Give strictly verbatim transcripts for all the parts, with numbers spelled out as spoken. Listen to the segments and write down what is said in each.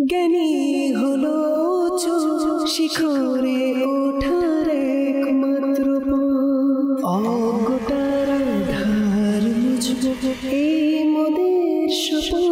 জ্ঞানী হলো শিখরে ওঠার একমাত্র অজ্ঞতার ধার মুছবো এই মোদের শপথ।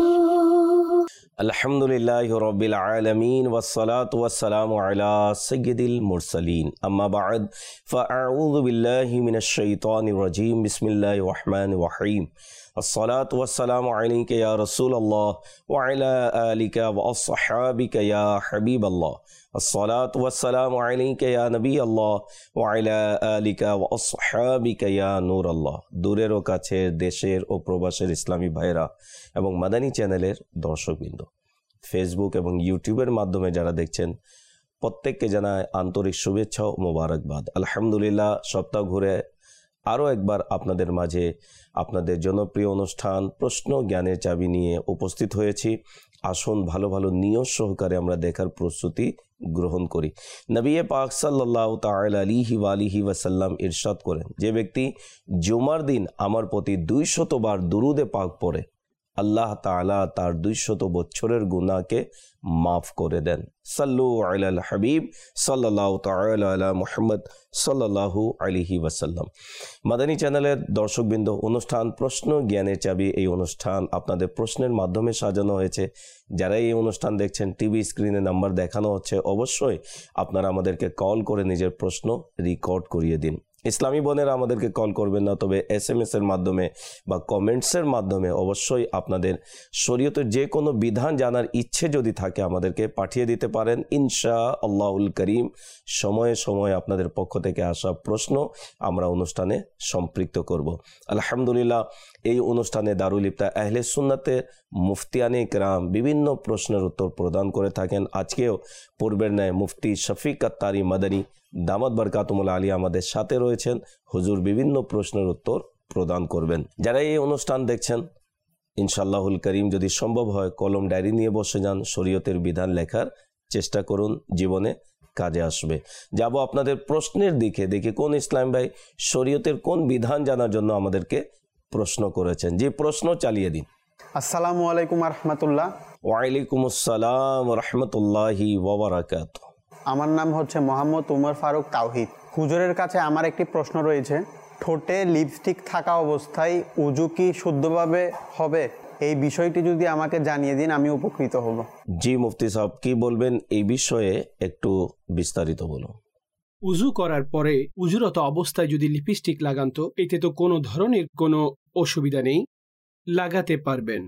আলহামদুলিল্লাহি রাব্বিল আলামিন ওয়াসসালাতু ওয়াসসালামু আলা সাইয়্যিদিল মুরসালিন আম্মা বা'দ ফাআউযু বিল্লাহি মিনাশ শাইতানির রাজীম বিসমিল্লাহির রহমানির রহিম আসসালাতু ওয়াসসালামু আলাইকা ইয়া রাসূলুল্লাহ ওয়া আলা আলিকা ওয়া আসহাবিকা ইয়া হাবিবাল্লাহ আসসালাতু ওয়াসসালামু আলাইকা ইয়া নবিয়াল্লাহ ওয়া আলা আলিকা ওয়া আসহাবিকা ইয়া নূরাল্লাহ। দূরের ও কাছের, দেশের ও প্রবাসের ইসলামী ভাইরা এবং মাদানী চ্যানেলের দর্শকবৃন্দ, ফেসবুক এবং ইউটিউবের মাধ্যমে যারা দেখছেন প্রত্যেককে জানায় আন্তরিক শুভেচ্ছা ও মোবারকবাদ। আলহামদুলিল্লাহ, সপ্তাহ ঘুরে আরও একবার আপনাদের মাঝে আপনাদের জনপ্রিয় অনুষ্ঠান প্রশ্ন জ্ঞানের চাবি নিয়ে উপস্থিত হয়েছি। আসুন ভালো ভালো নিয়ত সহকারে আমরা দেখার প্রস্তুতি গ্রহণ করি। নবী পাক সাল্লাল্লাহু তাআলা আলাইহি ওয়া আলিহি ওয়াসাল্লাম ইরশাদ করেন, যে ব্যক্তি জুমার দিন আমার প্রতি দুইশত বার দুরুদে পাক পড়ে, আল্লাহ তাআলা তার দুইশত বছরের গুনাহকে মাফ করে দেন। সাল্লু আলাল হাবিব সাল্লাল্লাহু তাআলা আলা মুহাম্মদ সাল্লাল্লাহু আলাইহি ওয়াসাল্লাম। মাদানী চ্যানেলের দর্শকবৃন্দ, অনুষ্ঠান প্রশ্ন জ্ঞানের চাবি, এই অনুষ্ঠান আপনাদের প্রশ্নের মাধ্যমে সাজানো হয়েছে। যারা এই অনুষ্ঠান দেখছেন, টিভি স্ক্রিনে নাম্বার দেখানো হচ্ছে, অবশ্যই আপনারা আমাদেরকে কল করে নিজের প্রশ্ন রেকর্ড করিয়ে দিন। ইসলামী বোনেরা আমাদেরকে কল করবেন না, তবে এস এম এস এর মাধ্যমে বা কমেন্টসের মাধ্যমে অবশ্যই আপনাদের শরীয়তের যে কোনো বিধান জানার ইচ্ছে যদি থাকে আমাদেরকে পাঠিয়ে দিতে পারেন। ইনশা আল্লাহুল করিম সময়ে সময়ে আপনাদের পক্ষ থেকে আসা প্রশ্ন আমরা অনুষ্ঠানে সম্পৃক্ত করব। আলহামদুলিল্লাহ, এই অনুষ্ঠানে দারুল ইফতা আহলে সুন্নাতের মুফতিয়ানে কেরাম বিভিন্ন প্রশ্নের উত্তর প্রদান করে থাকেন। আজকেও পূর্বের ন্যায় মুফতি শফিক আত্তারি মাদানী দামাত বরকাতুমুল আলিয়া আমাদের সাথে রয়েছেন। হুজুর বিভিন্ন প্রশ্নের উত্তর প্রদান করবেন। যারা এই অনুষ্ঠান দেখছেন, ইনশাআল্লাহুল করিম যদি সম্ভব হয় কলম ডায়েরি নিয়ে বসে যান, শরীয়তের বিধান লেখার চেষ্টা করুন, জীবনে কাজে আসবে। যাব আপনাদের প্রশ্নের দিকে, দেখি কোন ইসলাম ভাই শরীয়তের কোন বিধান জানার জন্য আমাদেরকে প্রশ্ন করেছেন। যে প্রশ্ন চালিয়ে দিন। আসসালামু আলাইকুম রাহমাতুল্লাহ। ওয়ালাইকুম আসসালাম রাহমাতুল্লাহি ওয়া বারাকাতুহু। আমার নাম হচ্ছে মোহাম্মদ উমর ফারুক তাওহিদ। হুজুরের কাছে আমার একটি প্রশ্ন রয়েছে, ঠোঁটে লিপস্টিক থাকা অবস্থায় উজু কি শুদ্ধভাবে হবে? এই বিষয়টি যদি আমাকে জানিয়ে দিন, আমি উপকৃত হব। জি মুফতি সাহেব, কি বলবেন এই বিষয়ে একটু বিস্তারিত বলুন। উজু করার পরে উজুরত অবস্থায় যদি লিপস্টিক লাগান তো এতে তো কোনো ধরনের কোনো অসুবিধা নেই, লাগাতে পারবেন।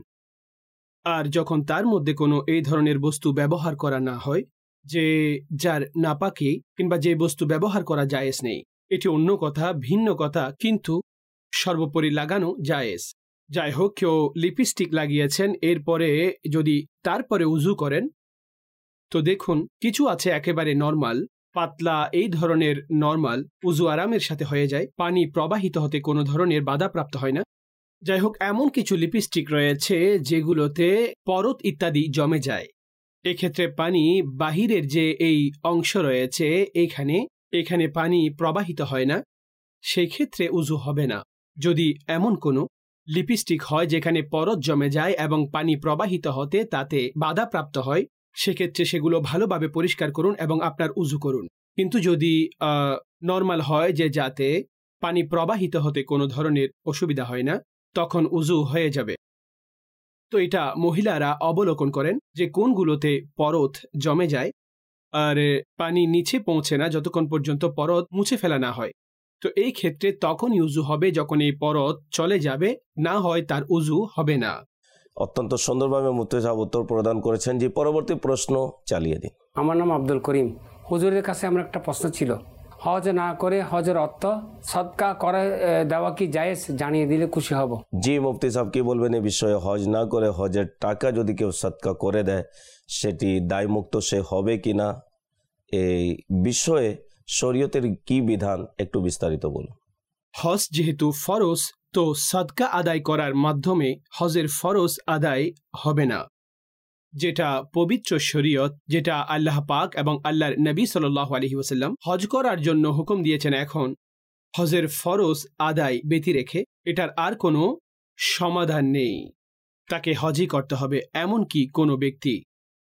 আর যখন তার মধ্যে কোনো এই ধরনের বস্তু ব্যবহার করা না হয়, যে যার নাপাকি কিংবা যে বস্তু ব্যবহার করা জায়েজ নেই, এটি অন্য কথা, ভিন্ন কথা, কিন্তু সর্বোপরি লাগানো জায়েজ। যাই হোক, কেউ লিপস্টিক লাগিয়েছেন, এরপরে যদি তারপরে উজু করেন তো দেখুন কিছু আছে একেবারে নর্মাল, পাতলা, এই ধরনের নর্মাল উজু আরামের সাথে হয়ে যায়, পানি প্রবাহিত হতে কোনো ধরনের বাধাপ্রাপ্ত হয় না। যাই হোক, এমন কিছু লিপস্টিক রয়েছে যেগুলোতে পরত ইত্যাদি জমে যায়, এক্ষেত্রে পানি বাহিরের যে এই অংশ রয়েছে এখানে এখানে পানি প্রবাহিত হয় না, সেই ক্ষেত্রে উজু হবে না। যদি এমন কোনো লিপস্টিক হয় যেখানে পরত জমে যায় এবং পানি প্রবাহিত হতে তাতে বাধাপ্রাপ্ত হয়, সেক্ষেত্রে সেগুলো ভালোভাবে পরিষ্কার করুন এবং আপনার উজু করুন। কিন্তু যদি নর্মাল হয় যে যাতে পানি প্রবাহিত হতে কোনো ধরনের অসুবিধা হয় না, তখন উজু হয়ে যাবে। তো এটা মহিলারা অবলোকন করেন যে কোনগুলোতে পরত জমে যায় আর পানি নিচে পৌঁছে না যতক্ষণ পর্যন্ত পরত মুছে ফেলা না হয়। তো এই ক্ষেত্রে তখনই উজু হবে যখন এই পরত চলে যাবে, না হয় তার উজু হবে না। অত্যন্ত সুন্দরভাবে মুফতি সাহেব উত্তর প্রদান করেছেন। যে পরবর্তী প্রশ্ন চালিয়ে দিন। আমার নাম আব্দুল করিম। হুজুরের কাছে আমার একটা প্রশ্ন ছিল, হজ না করে হজের অর্থ সদকা করে দেওয়া কি জায়েজ? জানিয়ে দিলে খুশি হব। জি মুফতি সাহেব, কি বলবেন এই বিষয়ে? হজ না করে হজের টাকা যদি কেউ সদকা করে দেয়, সেটি দায়মুক্ত সে হবে কিনা, এই বিষয়ে শরীয়তের কি বিধান একটু বিস্তারিত বলুন। হজ যেহেতু ফরজ, তো সদকা আদায় করার মাধ্যমে হজের ফরজ আদায় হবে না। যেটা পবিত্র শরীয়ত, যেটা আল্লাহ পাক এবং আল্লাহর নবী সাল্লাল্লাহু আলাইহি ওয়াসাল্লাম হজ করার জন্য হুকুম দিয়েছেন, এখন হজের ফরজ আদায় ব্যতি রেখে এটার আর কোনো সমাধান নেই, তাকে হজই করতে হবে। এমনকি কোনো ব্যক্তি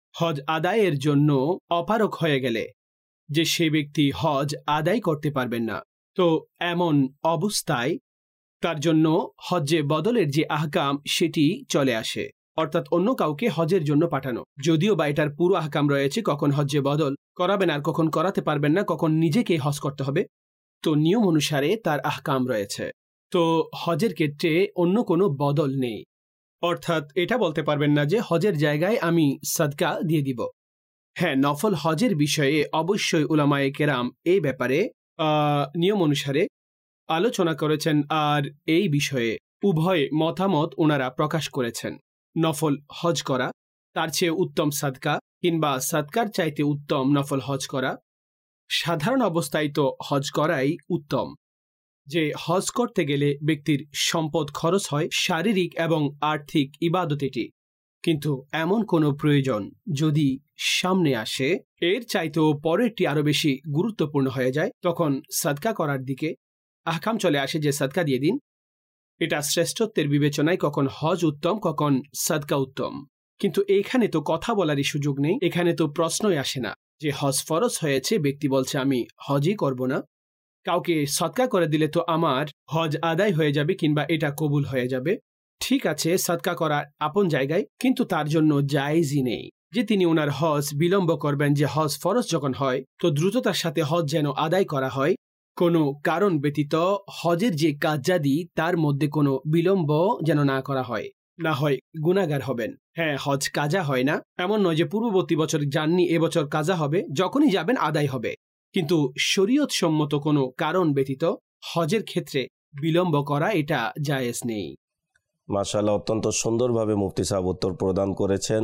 হজ আদায়ের জন্য অপারগ হয়ে গেলে যে সে ব্যক্তি হজ আদায় করতে পারবেন না, তো এমন অবস্থায় তার জন্য হজ্জে বদলের যে আহকাম সেটি চলে আসে, অর্থাৎ অন্য কাউকে হজের জন্য পাঠানো। যদিও বা এটার পুরো আহকাম রয়েছে, কখন হজ্জে বদল করাবেন আর কখন করাতে পারবেন না, কখন নিজেকে হজ করতে হবে, তো নিয়ম অনুসারে তার আহকাম রয়েছে। তো হজের ক্ষেত্রে অন্য কোনো বদল নেই, অর্থাৎ এটা বলতে পারবেন না যে হজের জায়গায় আমি সাদকা দিয়ে দিব। হ্যাঁ, নফল হজের বিষয়ে অবশ্যই উলামায়ে কেরাম এই ব্যাপারে নিয়ম অনুসারে আলোচনা করেছেন, আর এই বিষয়ে উভয় মতামত ওনারা প্রকাশ করেছেন। নফল হজ করা তার চেয়ে উত্তম সাদকা, কিংবা সাদকার চাইতে উত্তম নফল হজ করা। সাধারণ অবস্থায় তো হজ করাই উত্তম, যে হজ করতে গেলে ব্যক্তির সম্পদ খরচ হয়, শারীরিক এবং আর্থিক ইবাদত এটি, কিন্তু এমন কোনো প্রয়োজন যদি সামনে আসে এর চাইতেও পরেরটি আরো বেশি গুরুত্বপূর্ণ হয়ে যায়, তখন সাদকা করার দিকে আহকাম চলে আসে যে সাদকা দিয়ে দিন। এটা শ্রেষ্ঠত্বের বিবেচনায় কখন হজ উত্তম, কখন সাদকা উত্তম। কিন্তু এখানে তো কথা বলারই সুযোগ নেই, এখানে তো প্রশ্নই আসে না যে হজ ফরজ হয়েছে, ব্যক্তি বলছে আমি হজই করব না, কাউকে সদকা করে দিলে তো আমার হজ আদায় হয়ে যাবে কিংবা এটা কবুল হয়ে যাবে। ঠিক আছে, সদকা করার আপন জায়গায়, কিন্তু তার জন্য জায়েজই নেই যে তিনি ওনার হজ বিলম্ব করবেন। যে হজ ফরজ যখন হয় তো দ্রুততার সাথে হজ যেন আদায় করা হয়, কোনো কারণ ব্যতীত হজের যে কার্যাদি তার মধ্যে কোনো বিলম্ব যেন না করা হয়, না হয় গুনাহগার হবেন। হ্যাঁ, হজ কাজা হয় না এমন নয় যে পূর্ববর্তী বছর যাননি এবছর কাজা হবে, যখনই যাবেন আদায় হবে, কিন্তু শরীয়ত সম্মত কোনো কারণ ব্যতীত হজের ক্ষেত্রে বিলম্ব করা এটা জায়েজ নেই। মাশাআল্লাহ, অত্যন্ত সুন্দরভাবে মুফতি সাহেব উত্তর প্রদান করেছেন।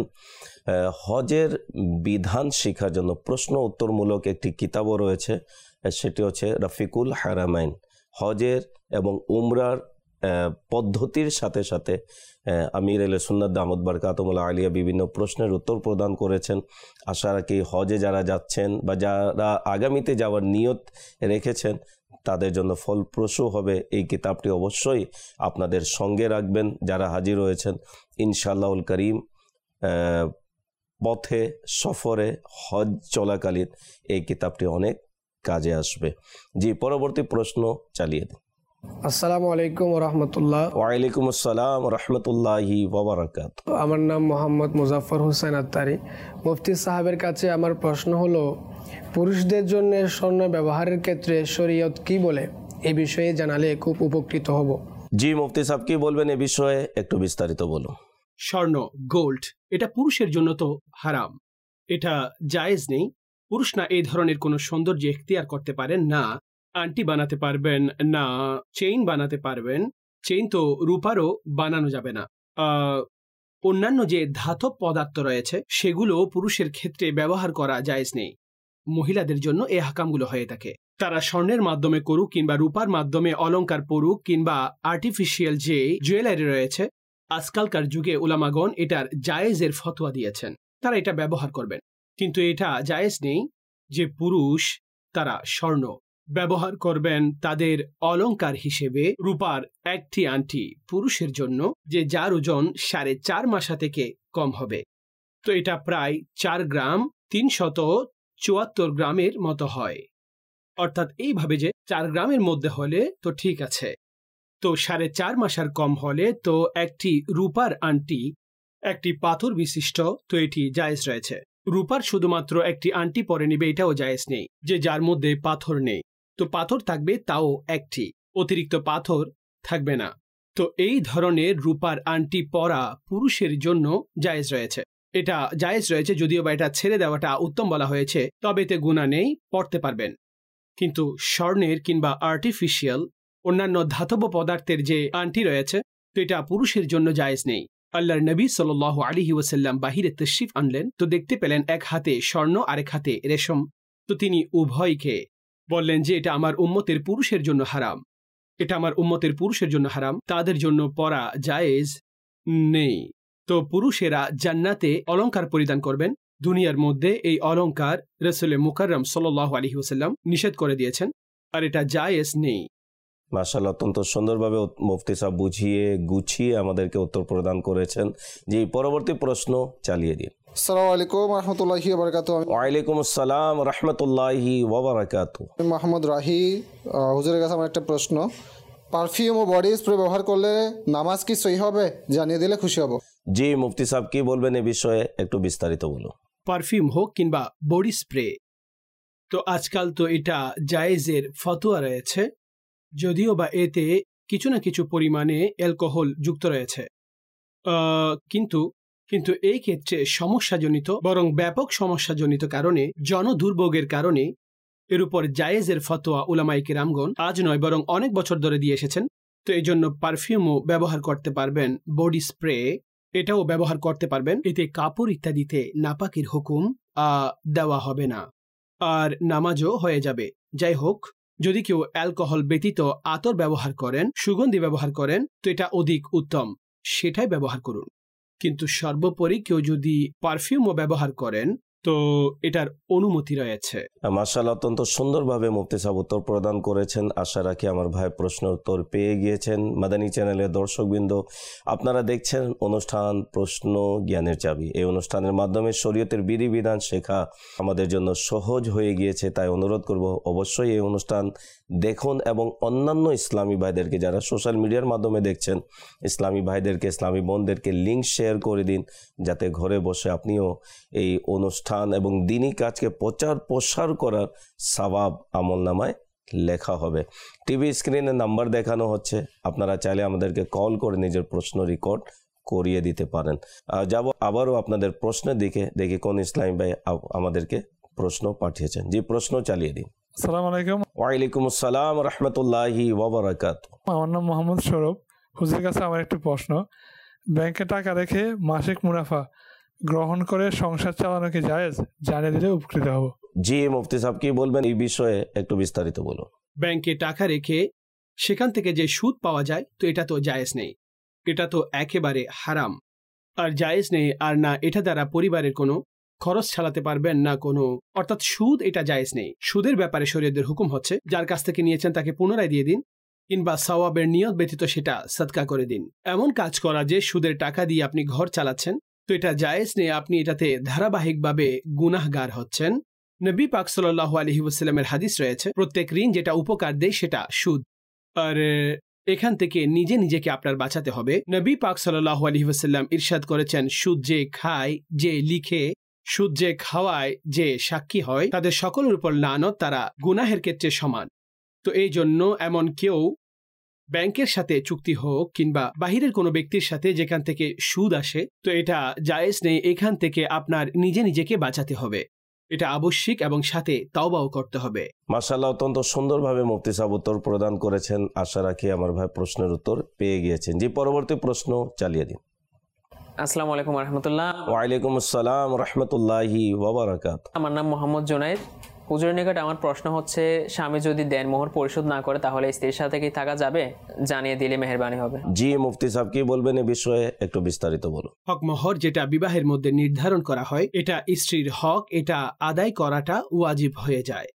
হজের বিধান শেখার জন্য প্রশ্ন উত্তরমূলক একটি কিতাবও রয়েছে, সেটি হচ্ছে রফিকুল হারামাইন। হজের এবং উমরার পদ্ধতির সাথে সাথে আমির আহলে সুন্নাত দামাত বারকাতুহুল্লাহ আলিয়া বিভিন্ন প্রশ্নের উত্তর প্রদান করেছেন। আশা রাখি হজে যারা যাচ্ছেন বা যারা আগামীতে যাওয়ার নিয়ত রেখেছেন তাদের জন্য ফলপ্রসূ হবে। এই কিতাবটি অবশ্যই আপনাদের সঙ্গে রাখবেন যারা হাজির হয়েছেন। ইনশাআল্লাহুল করিম পথে সফরে হজ চলাকালীন এই কিতাবটি অনেক কাজে আসবে। জি, পরবর্তী প্রশ্ন চালিয়ে দিন। আসসালামু আলাইকুম ওয়া রাহমাতুল্লাহ। ওয়ালাইকুম আসসালাম ওয়া রাহমাতুল্লাহি ওয়া বারাকাতুহু। আমার নাম মোহাম্মদ মুজাফফর হোসেন আত্তারি। মুফতি সাহেবের কাছে আমার প্রশ্ন হলো, পুরুষদের জন্য স্বর্ণ ব্যবহারের ক্ষেত্রে শরীয়ত কি বলে? এই বিষয়ে জানালে খুব উপকৃত হব। জি, মুফতি সাহেব কি বলবেন এ বিষয়ে, একটু বিস্তারিত বলুন। স্বর্ণ, গোল্ড, এটা পুরুষের জন্য তো হারাম, এটা জায়েজ নেই। পুরুষ না এই ধরনের কোনো সৌন্দর্য এখতিয়ার করতে পারেন, না আংটি বানাতে পারবেন, না চেইন বানাতে পারবেন। চেইন তো রূপারও বানানো যাবে না। অন্যান্য যে ধাতব পদার্থ রয়েছে সেগুলো পুরুষের ক্ষেত্রে ব্যবহার করা জায়েজ নেই। মহিলাদের জন্য এই হাকামগুলো হয়ে থাকে। তারা স্বর্ণের মাধ্যমে করুক কিংবা রূপার মাধ্যমে অলংকার পরুক কিংবা আর্টিফিশিয়াল যে জুয়েলারি রয়েছে, আজকালকার যুগে উলামাগণ এটার জায়েজের ফতোয়া দিয়েছেন, তারা এটা ব্যবহার করবেন। কিন্তু এটা জায়েজ নেই যে পুরুষ তারা স্বর্ণ ব্যবহার করবেন তাদের অলংকার হিসেবে। রূপার একটি আংটি পুরুষের জন্য যে যার ওজন সাড়ে চার মাসা থেকে কম হবে, তো এটা প্রায় চার গ্রাম তিনশত চুয়াত্তর গ্রামের মতো হয়। অর্থাৎ এইভাবে যে চার গ্রামের মধ্যে হলে তো ঠিক আছে, তো সাড়ে চার মাসার কম হলে তো একটি রূপার আংটি একটি পাথর বিশিষ্ট, তো এটি জায়েজ রয়েছে। রূপার শুধুমাত্র একটি আংটি পরে নিবে, এটাও জায়েজ নেই যে যার মধ্যে পাথর নেই। তো পাথর থাকবে তাও একটি, অতিরিক্ত পাথর থাকবে না। তো এই ধরনের রূপার আংটি পরা পুরুষের জন্য জায়েজ রয়েছে, এটা জায়েজ রয়েছে। যদিও বা এটা ছেড়ে দেওয়াটা উত্তম বলা হয়েছে, তবে এতে গুনাহ নেই, পড়তে পারবেন। কিন্তু স্বর্ণের কিংবা আর্টিফিশিয়াল অন্যান্য ধাতব পদার্থের যে আংটি রয়েছে, তো এটা পুরুষের জন্য জায়েজ নেই। আল্লাহর নবী সাল্লাল্লাহু আলাইহি ওয়াসাল্লাম বাহিরে তাশরিফ আনলেন, তো দেখতে পেলেন এক হাতে স্বর্ণ আরেক হাতে রেশম। তো তিনি উভয়কে বললেন যে এটা আমার উম্মতের পুরুষের জন্য হারাম, এটা আমার উম্মতের পুরুষের জন্য হারাম, তাদের জন্য পরা জায়েজ নেই। তো পুরুষেরা জান্নাতে অলংকার পরিধান করবেন, দুনিয়ার মধ্যে এই অলংকার রাসূল মুকাররম সাল্লাল্লাহু আলাইহি ওয়াসাল্লাম নিষেধ করে দিয়েছেন, আর এটা জায়েজ নেই। মাশাআল্লাহ, অত্যন্ত সুন্দরভাবে মুফতি সাহেব বুঝিয়ে গুছিয়ে আমাদেরকে উত্তর প্রদান করেছেন। যে পরবর্তী প্রশ্ন চালিয়ে দিন। আসসালামু আলাইকুম রহমতুল্লাহি বারাকাতু। আমি ওয়ালাইকুম আসসালাম রহমতুল্লাহি ওয়াবারাকাতু। মোহাম্মদ রাহি। আহ, হুজুরের কাছে আমার একটা প্রশ্ন, পারফিউম ও বডি স্প্রে ব্যবহার করলে নামাজ কি সহি হবে? জানিয়ে দিলে খুশি হব। জি মুফতি সাহেব কি বলবেন এ বিষয়ে একটু বিস্তারিত বলুন। পারফিউম হোক কিংবা বডি স্প্রে, তো আজকাল তো এটা জায়েজের ফতোয়া রয়েছে, যদিও বা এতে কিছু না কিছু পরিমাণে অ্যালকোহল যুক্ত রয়েছে, আহ, কিন্তু কিন্তু এই ক্ষেত্রে সমস্যাজনিত বরং ব্যাপক সমস্যাজনিত কারণে, জনদুর্ভোগের কারণে এর উপর জায়েজের ফতোয়া উলামায়ে কেরামগণ আজ নয় বরং অনেক বছর ধরে দিয়ে এসেছেন। তো এই জন্য পারফিউমও ব্যবহার করতে পারবেন, বডি স্প্রে এটাও ব্যবহার করতে পারবেন। এতে কাপড় ইত্যাদিতে নাপাকের হুকুম আহ, দেওয়া হবে না, আর নামাজও হয়ে যাবে। যাই হোক, যদি কেউ অ্যালকোহল ব্যতীত আতর ব্যবহার করেন, সুগন্ধি ব্যবহার করেন, তো এটা অধিক উত্তম, সেটাই ব্যবহার করুন। কিন্তু সর্বোপরি কেউ যদি পারফিউমও ব্যবহার করেন তো এটার অনুমতি রয়েছে। মাশাআল্লাহ, অত্যন্ত সুন্দরভাবে মুফতি সাহেব উত্তর প্রদান করেছেন। আশা রাখি আমার ভাই প্রশ্ন উত্তর পেয়ে গিয়েছেন। মাদানী চ্যানেলের দর্শকবৃন্দ, আপনারা দেখছেন অনুষ্ঠান প্রশ্ন জ্ঞানের চাবি। এই অনুষ্ঠানের মাধ্যমে শরীয়তের বিধিবিধান শেখা আমাদের জন্য সহজ হয়ে গিয়েছে। তাই অনুরোধ করব অবশ্যই এই অনুষ্ঠান দেখুন এবং অন্যান্য ইসলামী ভাইদেরকে, যারা সোশ্যাল মিডিয়ার মাধ্যমে দেখছেন, ইসলামী ভাইদেরকে, ইসলামী বোনদেরকে লিঙ্ক শেয়ার করে দিন, যাতে ঘরে বসে আপনিও এই অনুষ্ঠান এবং দিনী কাজকে প্রচার প্রসার করার সওয়াব আমল নামায় লেখা হবে। টিভি স্ক্রিনে নাম্বার দেখানো হচ্ছে, আপনারা চাইলে আমাদেরকে কল করে নিজের প্রশ্ন রেকর্ড করিয়ে দিতে পারেন। যাব আবারও আপনাদের প্রশ্নের দিকে, দেখি কোন ইসলামী ভাই আমাদেরকে প্রশ্ন পাঠিয়েছেন। জি, প্রশ্ন চালিয়ে দিন। আসসালামু আলাইকুম। ওয়ালাইকুম আসসালাম রহমতুল্লাহি ওয়াবারাকাতু। আমার নাম মোহাম্মদ সৌরভ। হুজুরের কাছে আমার একটি প্রশ্ন, ব্যাংকে টাকা রেখে মাসিক মুনাফা গ্রহণ করে সংসার চালানো কি জায়েজ? জানিয়ে দিলে উপকৃত হব। জি মুফতি সাহেব কি বলবেন এই বিষয়ে একটু বিস্তারিত বলুন। ব্যাংকে টাকা রেখে সেখান থেকে যে সুদ পাওয়া যায়, তো এটা তো জায়েজ নেই, এটা তো একেবারে হারাম আর জায়েজ নেই। আর না এটা দ্বারা পরিবারের কোনো খরচ চালাতে পারবেন না কোনো, অর্থাৎ সুদ এটা জায়েজ নেই। সুদের ব্যাপারে শরীয়তের হুকুম হচ্ছে, যার কাছ থেকে নিয়েছেন তাকে পুনরায় দিয়ে দিন, কিংবা সওয়াবের নিয়ত ব্যতীত সেটা সাদকা করে দিন। এমন কাজ করা যে সুদের টাকা দিয়ে আপনি ঘর চালাচ্ছেন, তো এটা জায়েজ নেই, আপনি এটাতে ধারাবাহিকভাবে গুনাহগার হচ্ছেন। নবী পাক সাল্লাল্লাহু আলাইহি ওয়াসাল্লামের হাদিস রয়েছে, প্রত্যেক ঋণ যেটা উপকার দেয় সেটা সুদ, আর এখান থেকে নিজে নিজেকে আপনার বাঁচাতে হবে। নবী পাক সাল্লাল্লাহু আলাইহি ওয়াসাল্লাম ইরশাদ করেছেন, সুদ যে খায়, যে লিখে, সুদ যে খাওয়ায়, যে সাক্ষী হয়, তাদের সকলের উপর লানত, তারা গুনাহের ক্ষেত্রে সমান। তো এই জন্য এমন কেউ ব্যাংকের সাথে চুক্তি হোক কিংবা বাহিরের কোনো ব্যক্তির সাথে যেখান থেকে সুদ আসে, তো এটা জায়েজ নেই। এখান থেকে আপনার নিজে নিজেকে বাঁচাতে হবে, এটা আবশ্যিক, এবং সাথে তাওবাও করতে হবে। মাশাআল্লাহ, অত্যন্ত সুন্দরভাবে মুফতি সাহেব উত্তর প্রদান করেছেন। আশা রাখি আমার ভাই প্রশ্নের উত্তর পেয়ে গিয়েছেন। জি, পরবর্তী প্রশ্ন চালিয়ে দিন। আসসালামু আলাইকুম রহমতুল্লাহ। ওয়ালাইকুম আসসালাম রহমতুল্লাহি ওয়াবারাকাতু। আমার নাম মোহাম্মদ জুনাইদ। হুজুরের নিকট আমার প্রশ্ন হচ্ছে, স্বামী যদি দেনমোহর পরিশোধ না করে তাহলে স্ত্রীর সাথে কি থাকা যাবে? জানিয়ে দিলে মেহেরবানি হবে। জি মুফতি সাহেব কি বলবেন এ বিষয়ে একটু বিস্তারিত বলুন। হক মোহর যেটা বিবাহের মধ্যে নির্ধারণ করা হয়, এটা স্ত্রীর হক, এটা আদায় করাটা ওয়াজিব হয়ে যায়।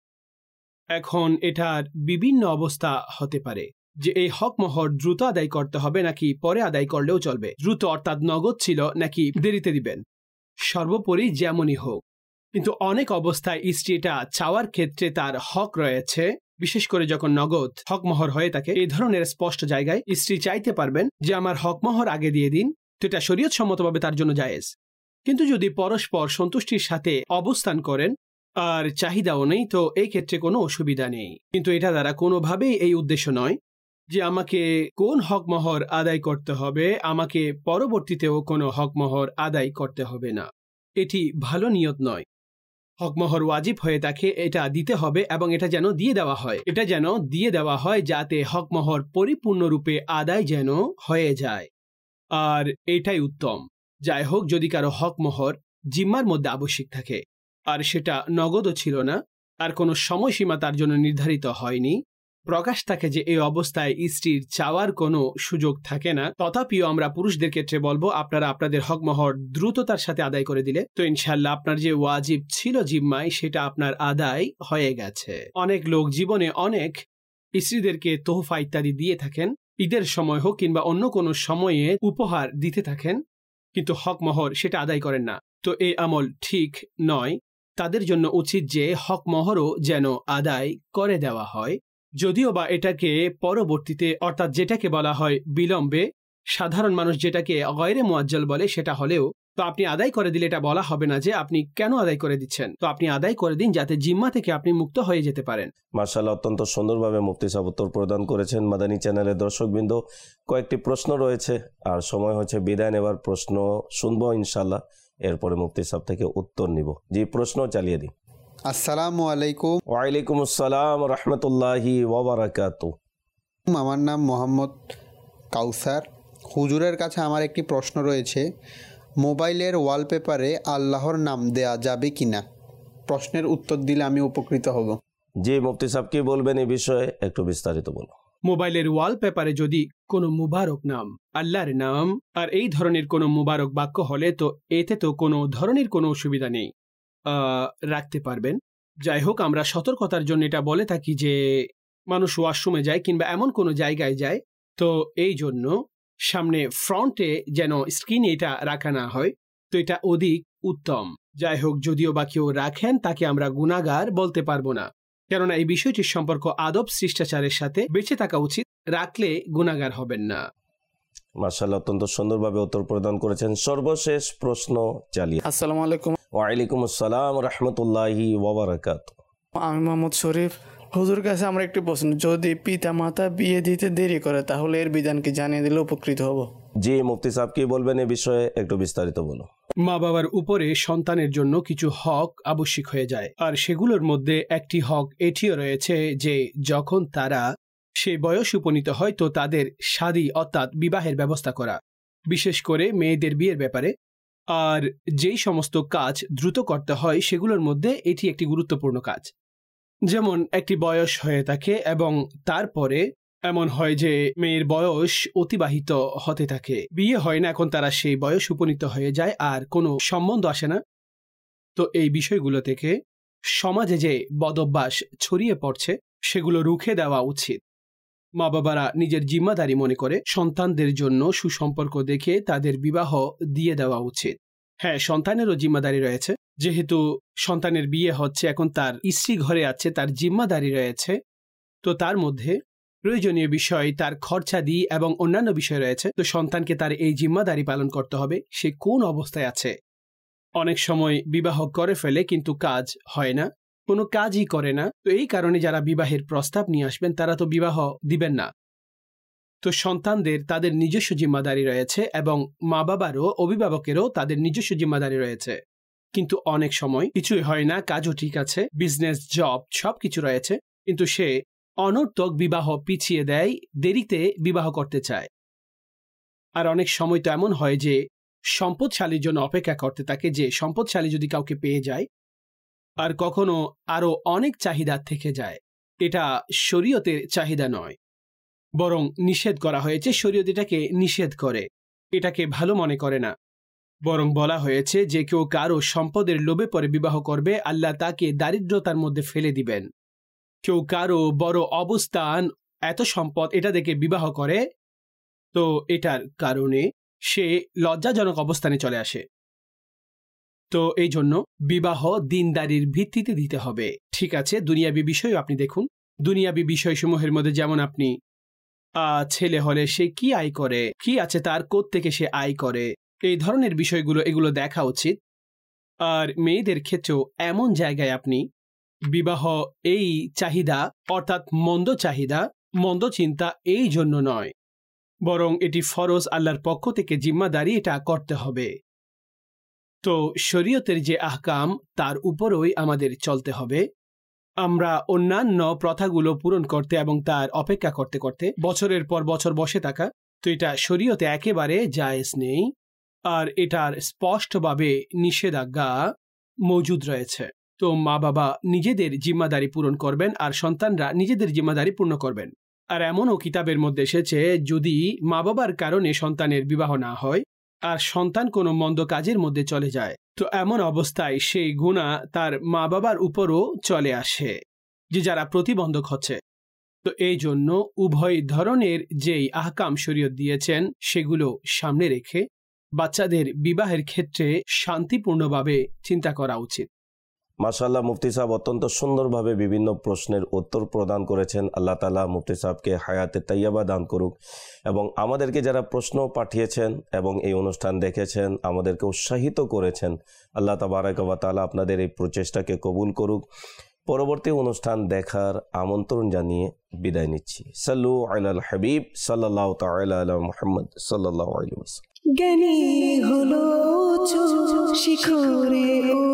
এখন এটার বিভিন্ন অবস্থা হতে পারে, যে এই হক মোহর দ্রুত আদায় করতে হবে নাকি পরে আদায় করলেও চলবে। দ্রুত অর্থাৎ নগদ ছিল নাকি দেরিতে দিবেন, সর্বোপরি যেমনই হোক। কিন্তু অনেক অবস্থায় স্ত্রী এটা চাওয়ার ক্ষেত্রে তার হক রয়েছে, বিশেষ করে যখন নগদ হক মোহর হয়ে থাকে। এই ধরনের স্পষ্ট জায়গায় স্ত্রী চাইতে পারবেন যে আমার হক মোহর আগে দিয়ে দিন, তো এটা শরীয়ত সম্মতভাবে তার জন্য জায়েজ। কিন্তু যদি পরস্পর সন্তুষ্টির সাথে অবস্থান করেন আর চাহিদাও নেই, তো এই ক্ষেত্রে কোনো অসুবিধা নেই। কিন্তু এটা দ্বারা কোনোভাবেই এই উদ্দেশ্য নয় যে আমাকে কোন হক মোহর আদায় করতে হবে, আমাকে পরবর্তীতেও কোনো হক মোহর আদায় করতে হবে না। এটি ভালো নিয়ত নয়। হকমোহর ওয়াজিব হয়ে থাকে, এটা দিতে হবে এবং এটা যেন দিয়ে দেওয়া হয়, এটা যেন দিয়ে দেওয়া হয় যাতে হকমোহর পরিপূর্ণরূপে আদায় যেন হয়ে যায়, আর এটাই উত্তম। যাই হোক, যদি কারো হকমোহর জিম্মার মধ্যে আবশ্যিক থাকে আর সেটা নগদও ছিল না, আর কোনো সময়সীমা তার জন্য নির্ধারিত হয়নি, প্রকাশ থাকে যে এই অবস্থায় স্ত্রীর চাওয়ার কোনো সুযোগ থাকে না, তথাপিও আমরা পুরুষদের ক্ষেত্রে বলবো আপনারা আপনাদের হকমোহর দ্রুততার সাথে আদায় করে দিলে তো ইনশাল্লাহ আপনার যে ওয়াজিব ছিল জিম্মায় সেটা আপনার আদায় হয়ে গেছে। অনেক লোক জীবনে অনেক স্ত্রীদেরকে তোহফা ইত্যাদি দিয়ে থাকেন, ঈদের সময় হোক কিংবা অন্য কোনো সময়ে উপহার দিতে থাকেন, কিন্তু হকমোহর সেটা আদায় করেন না। তো এই আমল ঠিক নয়। তাদের জন্য উচিত যে হক মহরও যেন আদায় করে দেওয়া হয়, যদিও বা এটাকে পরবর্তীতে, অর্থাৎ যেটাকে বলা হয় বিলম্বে, সাধারণ মানুষ যেটাকে গয়রে মুআজ্জাল বলে, সেটা হলেও তো আপনি আদায় করে দিলে এটা বলা হবে না যে আপনি কেন আদায় করে দিচ্ছেন। তো আপনি আদায় করে দিন যাতে জিম্মা থেকে আপনি মুক্ত হয়ে যেতে পারেন। মাশাআল্লাহ, অত্যন্ত সুন্দরভাবে মুফতি সাহেব উত্তর প্রদান করেছেন। মাদানী চ্যানেলের দর্শকবৃন্দ, কয়েকটি প্রশ্ন রয়েছে আর সময় হচ্ছে বিদায় নেবার। প্রশ্ন শুনবো ইনশাআল্লাহ, এরপরে মুফতি সাহেব থেকে উত্তর নিব। জি, প্রশ্ন চালিয়ে দিন। আসসালামু আলাইকুম। ওয়ালাইকুম আসসালাম রহমতুল্লাহি ওয়া বারাকাতুহু। আমার নাম মোহাম্মদ কাউসার। হুজুরের কাছে আমার একটি প্রশ্ন রয়েছে, মোবাইলের ওয়ালপেপারে আল্লাহর নাম দেয়া যাবে কিনা? প্রশ্নের উত্তর দিলে আমি উপকৃত হব। জি, মুফতি সাহেব কি বলবেন এই বিষয়ে, একটু বিস্তারিত বলুন। মোবাইলের ওয়ালপেপারে যদি কোনো মুবারক নাম, আল্লাহর নাম আর এই ধরনের কোনো মুবারক বাক্য হলে তো এতে তো কোনো ধরনের কোনো অসুবিধা নেই, রাখতে পারবেন। যাই হোক, আমরা সতর্কতার জন্য এটা বলে থাকি যে মানুষ ওয়াশরুমে যায় কিংবা এমন কোনো জায়গায় যায়, তো এই জন্য সামনে ফ্রন্টে যেন স্ক্রিনে এটা রাখা না হয়, তো এটা অধিক উত্তম। যাই হোক, যদিও বা কেউ রাখেন তাকে আমরা গুনাহগার বলতে পারবো না, কেননা এই বিষয়টির সম্পর্ক আদব শিষ্টাচারের সাথে বেঁচে থাকা উচিত। রাখলে গুনাহগার হবেন না। মাশাআল্লাহ, অত্যন্ত সুন্দরভাবে উত্তর প্রদান করেছেন। সর্বশেষ প্রশ্ন চালিয়ে। আসসালামু আলাইকুম। ওয়ালাইকুম আসসালাম রহমতুল্লাহি ওয়া বারাকাতুহু। আমি মোহাম্মদ শরীফ। হুজুর কাছে আমার একটি প্রশ্ন, যদি পিতা মাতা বিয়ে দিতে দেরি করে তাহলে এর বিধানকে জানিয়ে দিলে উপকৃত হব। জি, মুফতি সাহেব কি বলবেন এই বিষয়ে, একটু বিস্তারিত বলুন। মা বাবার উপরে সন্তানের জন্য কিছু হক আবশ্যিক হয়ে যায়, আর সেগুলোর মধ্যে একটি হক এটিও রয়েছে যে যখন তারা সেই বয়স উপনীত হয় তো তাদের শাদী অর্থাৎ বিবাহের ব্যবস্থা করা, বিশেষ করে মেয়েদের বিয়ের ব্যাপারে। আর যেই সমস্ত কাজ দ্রুত করতে হয় সেগুলোর মধ্যে এটি একটি গুরুত্বপূর্ণ কাজ। যেমন একটি বয়স হয়ে থাকে এবং তারপরে এমন হয় যে মেয়ের বয়স অতিবাহিত হতে থাকে, বিয়ে হয় না, এখন তারা সেই বয়স উপনীত হয়ে যায় আর কোনো সম্বন্ধ আসে না। তো এই বিষয়গুলো থেকে সমাজে যে বদভ্যাস ছড়িয়ে পড়ছে সেগুলো রুখে দেওয়া উচিত। মা বাবারা নিজের জিম্মাদারি মনে করে সন্তানদের জন্য সুসম্পর্ক দেখে তাদের বিবাহ দিয়ে দেওয়া উচিত। হ্যাঁ, সন্তানেরও জিম্মাদারি রয়েছে, যেহেতু সন্তানের বিয়ে হচ্ছে, এখন তার স্ত্রী ঘরে আছে, তার জিম্মাদারি রয়েছে, তো তার মধ্যে প্রয়োজনীয় বিষয়, তার খরচাদি এবং অন্যান্য বিষয় রয়েছে। তো সন্তানকে তার এই জিম্মাদারি পালন করতে হবে, সে কোন অবস্থায় আছে। অনেক সময় বিবাহ করে ফেলে কিন্তু কাজ হয় না, কোনো কাজই করে না। তো এই কারণে যারা বিবাহের প্রস্তাব নিয়ে আসবেন তারা তো বিবাহ দিবেন না। তো সন্তানদের তাদের নিজস্ব জিম্মাদারি রয়েছে এবং মা বাবারও, অভিভাবকেরও তাদের নিজস্ব জিম্মাদারি রয়েছে। কিন্তু অনেক সময় কিছুই হয় না, কাজও ঠিক আছে, বিজনেস, জব সব কিছু রয়েছে, কিন্তু সে অনর্থক বিবাহ পিছিয়ে দেয়, দেরিতে বিবাহ করতে চায়। আর অনেক সময় তো এমন হয় যে সম্পদশালীর জন্য অপেক্ষা করতে থাকে, যে সম্পদশালী যদি কাউকে পেয়ে যায়, আর কখনো আরো অনেক চাহিদা থেকে যায়। এটা শরীয়তের চাহিদা নয়, বরং নিষেধ করা হয়েছে। শরীয়ত এটাকে নিষেধ করে, এটাকে ভালো মনে করে না। বরং বলা হয়েছে যে কেউ কারো সম্পদের লোভে পরে বিবাহ করবে, আল্লাহ তাকে দারিদ্রতার মধ্যে ফেলে দিবেন। কেউ কারো বড় অবস্থান, এত সম্পদ, এটা দেখে বিবাহ করে, তো এটার কারণে সে লজ্জাজনক অবস্থানে চলে আসে। তো এই জন্য বিবাহ দিনদারির ভিত্তিতে দিতে হবে। ঠিক আছে, দুনিয়াবী বিষয় আপনি দেখুন, দুনিয়াবী বিষয়সমূহের মধ্যে যেমন আপনি ছেলে হলে সে কি আয় করে, কি আছে তার, কোত্থেকে সে আয় করে, এই ধরনের বিষয়গুলো, এগুলো দেখা উচিত। আর মেয়েদের ক্ষেত্রেও এমন জায়গায় আপনি বিবাহ এই চাহিদা, অর্থাৎ মন্দ চাহিদা, মন্দ চিন্তা এই জন্য নয়, বরং এটি ফরজ, আল্লাহর পক্ষ থেকে জিম্মাদারি, এটা করতে হবে। তো শরীয়তের যে আহকাম তার উপরই আমাদের চলতে হবে। আমরা অন্যান্য প্রথাগুলো পূরণ করতে এবং তার অপেক্ষা করতে করতে বছরের পর বছর বসে থাকা, তো এটা শরীয়তে একেবারে জায়েজ নেই, আর এটার স্পষ্টভাবে নিষেধাজ্ঞা মজুদ রয়েছে। তো মা বাবা নিজেদের জিম্মাদারি পূরণ করবেন আর সন্তানরা নিজেদের জিম্মাদারি পূর্ণ করবেন। আর এমনও কিতাবের মধ্যে এসেছে, যদি মা বাবার কারণে সন্তানের বিবাহ না হয় আর সন্তান কোনো মন্দ কাজের মধ্যে চলে যায়, তো এমন অবস্থায় সেই গুনাহ তার মা বাবার উপরও চলে আসে, যে যারা প্রতিবন্ধক হচ্ছে। তো এই জন্য উভয় ধরনের যেই আহকাম শরীয়ত দিয়েছেন সেগুলো সামনে রেখে বাচ্চাদের বিবাহের ক্ষেত্রে শান্তিপূর্ণভাবে চিন্তা করা উচিত। মাশাআল্লাহ, মুফতি সাহেব অত্যন্ত সুন্দরভাবে বিভিন্ন প্রশ্নের উত্তর প্রদান করেছেন। আল্লাহ তাআলা মুফতি সাহেবকে হায়াতে তাইয়্যিবা দান করুক এবং আমাদেরকে যারা প্রশ্ন পাঠিয়েছেন এবং এই অনুষ্ঠান দেখেছেন, আমাদেরকে উৎসাহিত করেছেন, আল্লাহ তাবারাক ওয়া তাআলা আপনাদের এই প্রচেষ্টাকে কবুল করুক। পরবর্তী অনুষ্ঠান দেখার আমন্ত্রণ জানিয়ে বিদায় নিচ্ছি। সাল্লু আলাল হাবিব সাল্লাল্লাহু তাআলা আলা মুহাম্মদ সাল্লাল্লাহু আলাইহি ওয়াসাল্লাম। জ্ঞানী হলো উঁচু শিখরে